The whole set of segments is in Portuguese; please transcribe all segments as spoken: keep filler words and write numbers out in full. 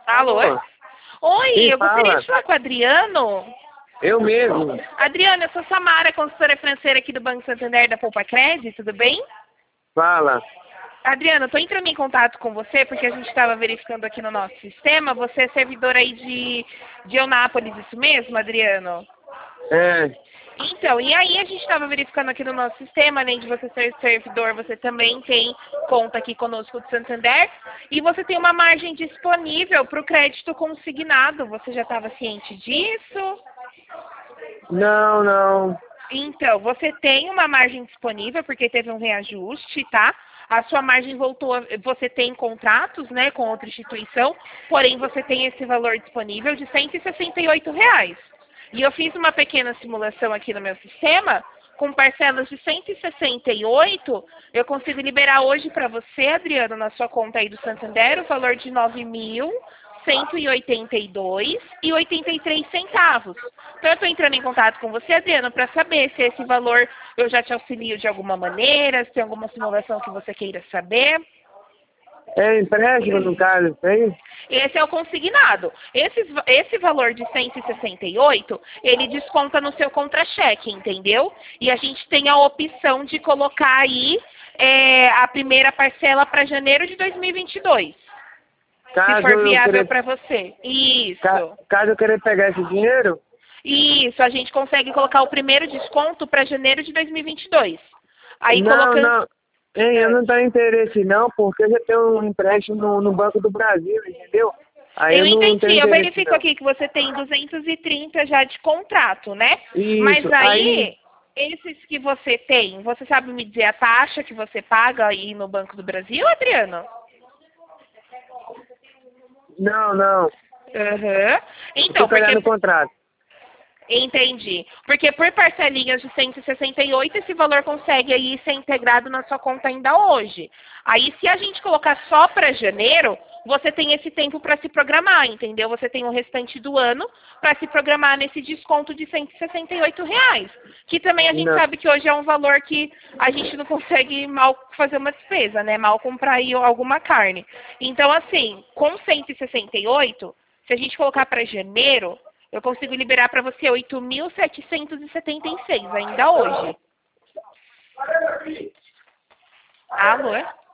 Alô? Alô? Oi, Quem eu gostaria fala? de falar com o Adriano. Eu mesmo. Adriano, eu sou Samara, consultora financeira aqui do Banco Santander da Poupa Cred, tudo bem? Fala. Adriano, estou entrando em contato com você porque a gente estava verificando aqui no nosso sistema. Você é servidor aí de, de Eunápolis, isso mesmo, Adriano? É. Então, e aí a gente estava verificando aqui no nosso sistema, além de você ser servidor, você também tem conta aqui conosco do Santander e você tem uma margem disponível para o crédito consignado. Você já estava ciente disso? Não, não. Então, você tem uma margem disponível porque teve um reajuste, tá? A sua margem voltou, a, você tem contratos, né, com outra instituição, porém você tem esse valor disponível de cento e sessenta e oito reais. E eu fiz uma pequena simulação aqui no meu sistema, com parcelas de cento e sessenta e oito, eu consigo liberar hoje para você, Adriano, na sua conta aí do Santander, o valor de nove mil cento e oitenta e dois reais e oitenta e três centavos. Então eu estou entrando em contato com você, Adriano, para saber se esse valor eu já te auxilio de alguma maneira, se tem alguma simulação que você queira saber. É empréstimo, no caso, tem? Esse é o consignado. Esse, esse valor de cento e sessenta e oito, ele desconta no seu contra-cheque, entendeu? E a gente tem a opção de colocar aí é, a primeira parcela para janeiro de dois mil e vinte e dois. Caso Se for eu viável querer, para você. Isso. ca- caso eu querer pegar esse dinheiro? Isso, a gente consegue colocar o primeiro desconto para janeiro de dois mil e vinte e dois. Aí Não, colocando... não. Hein, eu É. não tenho interesse não, porque eu já tenho um empréstimo no, no Banco do Brasil, entendeu? Aí Eu eu não tenho entendi, eu interesse verifico não. aqui que você tem duzentos e trinta já de contrato, né? Mas Isso, aí... aí, esses que você tem, você sabe me dizer a taxa que você paga aí no Banco do Brasil, Adriano? Não, não. Aham. Eu Então, tô porque... pegando o contrato. Entendi. Porque por parcelinhas de cento e sessenta e oito, esse valor consegue aí ser integrado na sua conta ainda hoje. Aí, se a gente colocar só para janeiro, você tem esse tempo para se programar, entendeu? Você tem o restante do ano para se programar nesse desconto de cento e sessenta e oito reais. Que também a gente Não. sabe que hoje é um valor que a gente não consegue mal fazer uma despesa, né? Mal comprar aí alguma carne. Então, assim, com cento e sessenta e oito, se a gente colocar para janeiro, eu consigo liberar para você oito mil setecentos e setenta e seis ainda hoje. Alô?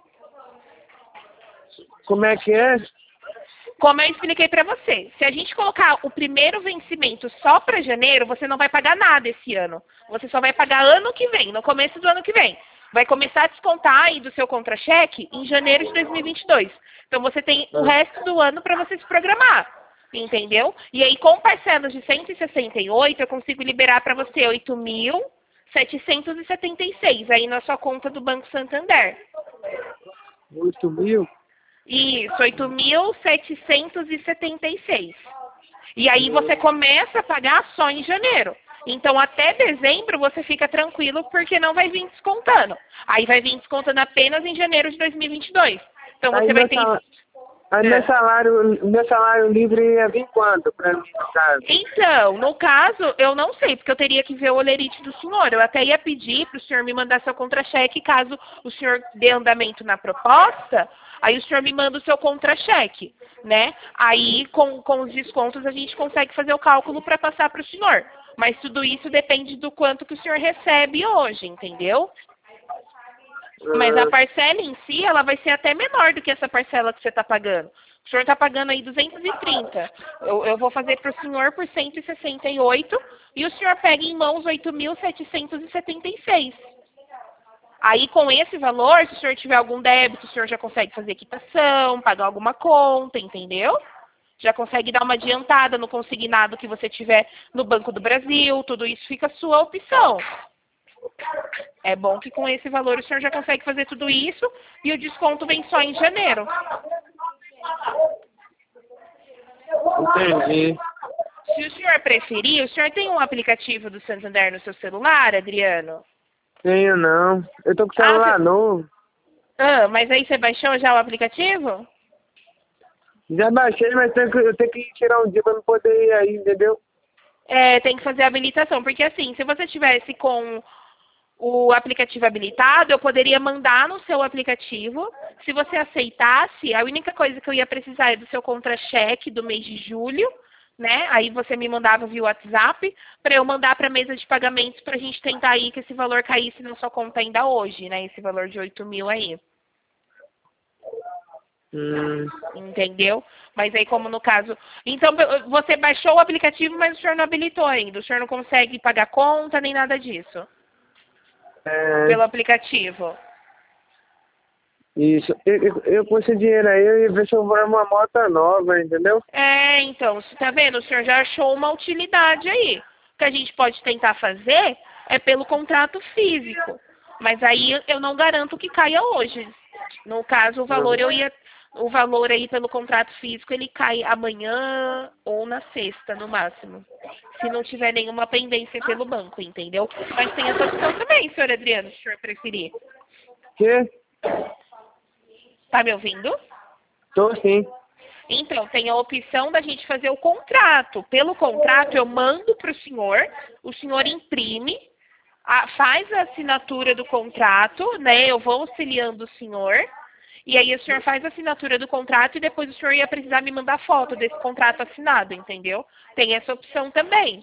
Como é que é? Como eu expliquei para você, se a gente colocar o primeiro vencimento só para janeiro, você não vai pagar nada esse ano. Você só vai pagar ano que vem, no começo do ano que vem. Vai começar a descontar aí do seu contra-cheque em janeiro de dois mil e vinte e dois. Então você tem o resto do ano para você se programar. Entendeu? E aí, com parcelas de cento e sessenta e oito, eu consigo liberar para você oito mil setecentos e setenta e seis aí na sua conta do Banco Santander. Oito mil? Isso, oito mil setecentos e setenta e seis. E aí você começa a pagar só em janeiro. Então, até dezembro, você fica tranquilo porque não vai vir descontando. Aí vai vir descontando apenas em janeiro de dois mil e vinte e dois. Então, você Aí vai meu, ter... sal... Aí É. meu salário, meu salário livre ia vir quanto pra mim, no caso? Então, no caso, eu não sei, porque eu teria que ver o olerite do senhor. Eu até ia pedir para o senhor me mandar seu contra-cheque, caso o senhor dê andamento na proposta, aí o senhor me manda o seu contra-cheque, né? Aí, com, com os descontos, a gente consegue fazer o cálculo para passar para o senhor. Mas tudo isso depende do quanto que o senhor recebe hoje, entendeu? Mas a Ah, parcela em si, ela vai ser até menor do que essa parcela que você está pagando. O senhor está pagando aí duzentos e trinta. Eu, eu vou fazer para o senhor por cento e sessenta e oito e o senhor pega em mãos oito mil setecentos e setenta e seis. Aí, com esse valor, se o senhor tiver algum débito, o senhor já consegue fazer quitação, pagar alguma conta, entendeu? Já consegue dar uma adiantada no consignado que você tiver no Banco do Brasil, tudo isso fica a sua opção. É bom que com esse valor o senhor já consegue fazer tudo isso e o desconto vem só em janeiro. entendi. Se o senhor preferir, o senhor tem um aplicativo do Santander no seu celular, Adriano? Tenho não. Eu tô com Ah, celular você... novo. ah, mas aí você baixou já o aplicativo? Já baixei, mas tenho que, eu tenho que tirar um dia pra não poder ir aí, entendeu? É, tem que fazer a habilitação, porque assim, se você tivesse com o aplicativo habilitado, eu poderia mandar no seu aplicativo. Se você aceitasse, a única coisa que eu ia precisar é do seu contra-cheque do mês de julho, né? Aí você me mandava via WhatsApp para eu mandar para a mesa de pagamentos para a gente tentar aí que esse valor caísse na sua conta ainda hoje, né? Esse valor de oito mil aí. Hum. Entendeu? Mas aí como no caso... Então, você baixou o aplicativo, mas o senhor não habilitou ainda. O senhor não consegue pagar conta nem nada disso. É, Pelo aplicativo. isso. Eu, eu, eu com esse dinheiro aí, eu ia ver se eu vou uma moto nova, entendeu? É, então, você tá vendo? O senhor já achou uma utilidade aí. O que a gente pode tentar fazer é pelo contrato físico. Mas aí eu não garanto que caia hoje. No caso, o valor eu ia... O valor aí pelo contrato físico, ele cai amanhã ou na sexta, no máximo. Se não tiver nenhuma pendência pelo banco, entendeu? Mas tem essa opção também, senhor Adriano, se o senhor preferir. Que? Tá me ouvindo? Tô sim. Então, tem a opção da gente fazer o contrato. Pelo contrato, eu mando para o senhor, o senhor imprime, a, faz a assinatura do contrato, né? Eu vou auxiliando o senhor. E aí o senhor faz a assinatura do contrato e depois o senhor ia precisar me mandar foto desse contrato assinado, entendeu? Tem essa opção também.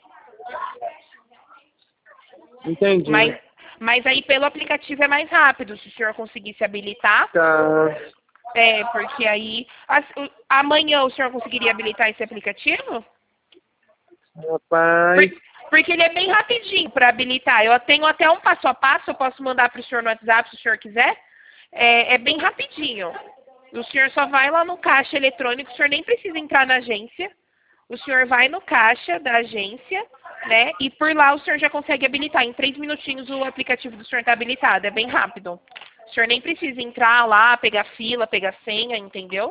Entendi. Mas, mas aí pelo aplicativo é mais rápido, se o senhor conseguisse habilitar. Tá. É, porque aí... as- o- amanhã o senhor conseguiria habilitar esse aplicativo? Rapaz. Por- porque ele é bem rapidinho para habilitar. Eu tenho até um passo a passo, eu posso mandar para o senhor no WhatsApp se o senhor quiser. É, é bem rapidinho. O senhor só vai lá no caixa eletrônico, o senhor nem precisa entrar na agência. O senhor vai no caixa da agência, né? E por lá o senhor já consegue habilitar. Em três minutinhos o aplicativo do senhor está habilitado. É bem rápido. O senhor nem precisa entrar lá, pegar fila, pegar senha, entendeu?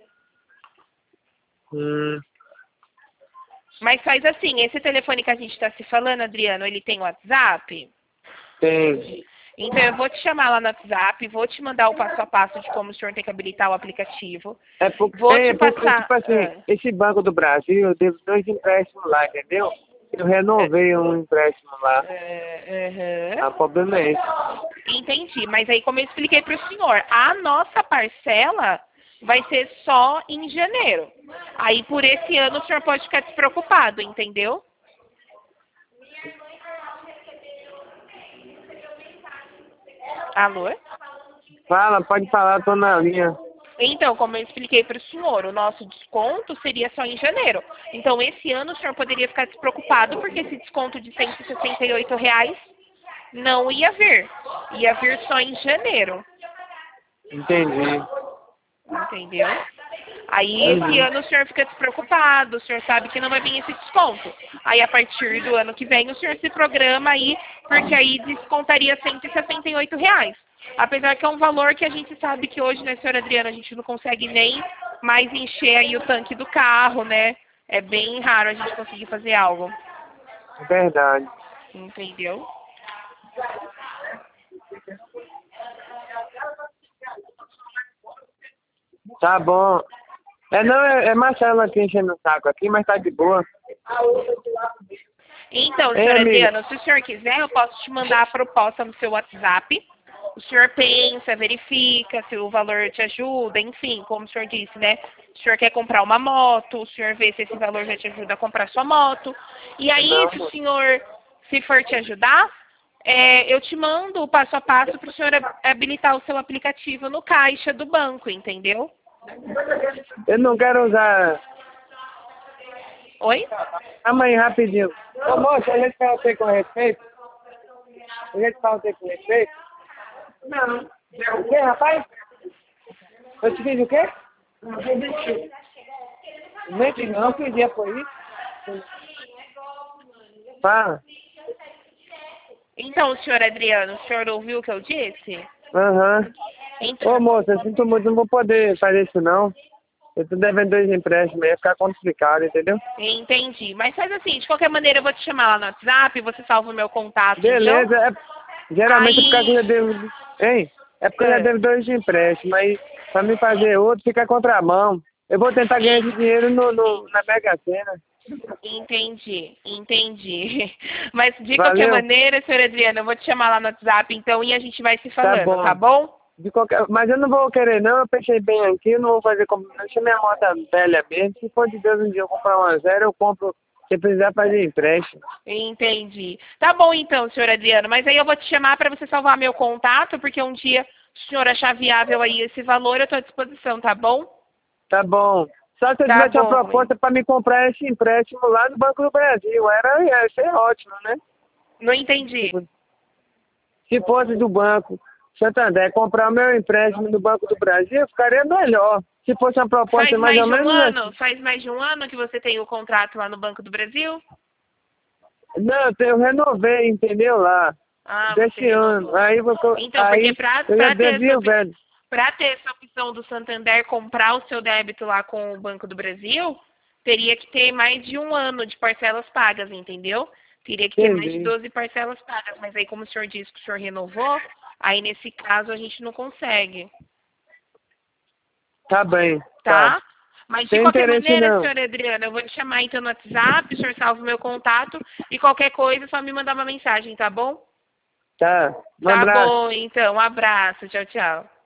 Hum. Mas faz assim, esse telefone que a gente está se falando, Adriano, ele tem WhatsApp? Tem. Então, eu vou te chamar lá no WhatsApp, vou te mandar o passo a passo de como o senhor tem que habilitar o aplicativo. É porque, Vou é te porque passar... tipo assim, Ah, esse Banco do Brasil, eu devo dois empréstimos lá, entendeu? Eu renovei um empréstimo lá. é, Ah, aham. o problema é esse. Entendi, mas aí como eu expliquei para o senhor, a nossa parcela vai ser só em janeiro. Aí por esse ano o senhor pode ficar despreocupado, entendeu? Alô? Fala, pode falar, tô na linha. Então, como eu expliquei para o senhor, o nosso desconto seria só em janeiro. Então, esse ano o senhor poderia ficar despreocupado, porque esse desconto de cento e sessenta e oito reais não ia vir. Ia vir só em janeiro. Entendi. Entendeu? Aí, esse ano o senhor fica despreocupado, o senhor sabe que não vai vir esse desconto. Aí, a partir do ano que vem, o senhor se programa aí, porque aí descontaria cento e sessenta e oito reais. Apesar que é um valor que a gente sabe que hoje, né, senhora Adriana, a gente não consegue nem mais encher aí o tanque do carro, né? É bem raro a gente conseguir fazer algo. Verdade. Entendeu? Tá bom. É, não, é, é Marcelo aqui enchendo o saco aqui, mas tá de boa. Então, Ei, senhora amiga. Adriana, se o senhor quiser, eu posso te mandar a proposta no seu WhatsApp. O senhor pensa, verifica se o valor te ajuda, enfim, como o senhor disse, né? O senhor quer comprar uma moto, o senhor vê se esse valor já te ajuda a comprar sua moto. E aí, Não, se o senhor, se for te ajudar, é, eu te mando o passo a passo para o senhor hab- habilitar o seu aplicativo no caixa do banco, entendeu? eu não quero usar. Oi? Amanhã, rapidinho. Ô, moça, a gente fala você com respeito? A gente fala você com respeito? Não. O quê, rapaz? Eu te fiz o quê? Não, mente não, que dia foi isso? Fala. Então, senhor Adriano, o senhor ouviu o que eu disse? Aham. Então, Ô, moça, eu sinto muito, não vou poder fazer isso, não. Eu tô devendo dois empréstimos, aí ia ficar complicado, entendeu? entendi. Mas faz assim, de qualquer maneira eu vou te chamar lá no WhatsApp, você salva o meu contato, Beleza, então. é, geralmente Aí- é porque eu já devo... Hein? É porque eu já É. devo dois empréstimos, aí pra me fazer outro fica contramão. Eu vou tentar ganhar esse dinheiro no, no, na Mega Sena. Entendi, entendi. Mas de Valeu. qualquer maneira, senhora Adriana, eu vou te chamar lá no WhatsApp então e a gente vai se Tá falando, bom. tá bom? De qualquer... Mas eu não vou querer não, eu pensei bem aqui, eu não vou fazer como... Deixa minha moto velha mesmo, se for de Deus um dia eu comprar uma zero, eu compro, se precisar fazer empréstimo. Entendi. Tá bom então, senhor Adriano, mas aí eu vou te chamar para você salvar meu contato, porque um dia o senhor achar viável aí esse valor, eu estou à disposição, tá bom? Tá bom. Só se eu Tá tivesse uma bom. proposta para me comprar esse empréstimo lá no Banco do Brasil, era, ia ser ótimo, né? Não entendi. Se fosse do Banco Santander, comprar o meu empréstimo no Banco do Brasil, ficaria melhor. Se fosse uma proposta Faz mais mais ou de um menos ano? assim. Faz mais de um ano que você tem o contrato lá no Banco do Brasil? Não, eu renovei, entendeu, lá. Ah, você Desse ano. renovou. Aí, você, Então, porque aí para eu já ter essa devia, opção, velho. para ter essa opção do Santander comprar o seu débito lá com o Banco do Brasil, teria que ter mais de um ano de parcelas pagas, entendeu? Teria que ter mais de Entendi. doze parcelas pagas. Mas aí, como o senhor disse que o senhor renovou, aí nesse caso a gente não consegue, Tá bem, tá. tá? Mas de Tem qualquer interesse maneira, não. senhora Adriana, eu vou te chamar então no WhatsApp, o senhor salva o meu contato e qualquer coisa é só me mandar uma mensagem, tá bom? Tá. Um Tá abraço. bom, então. Um abraço. Tchau, tchau.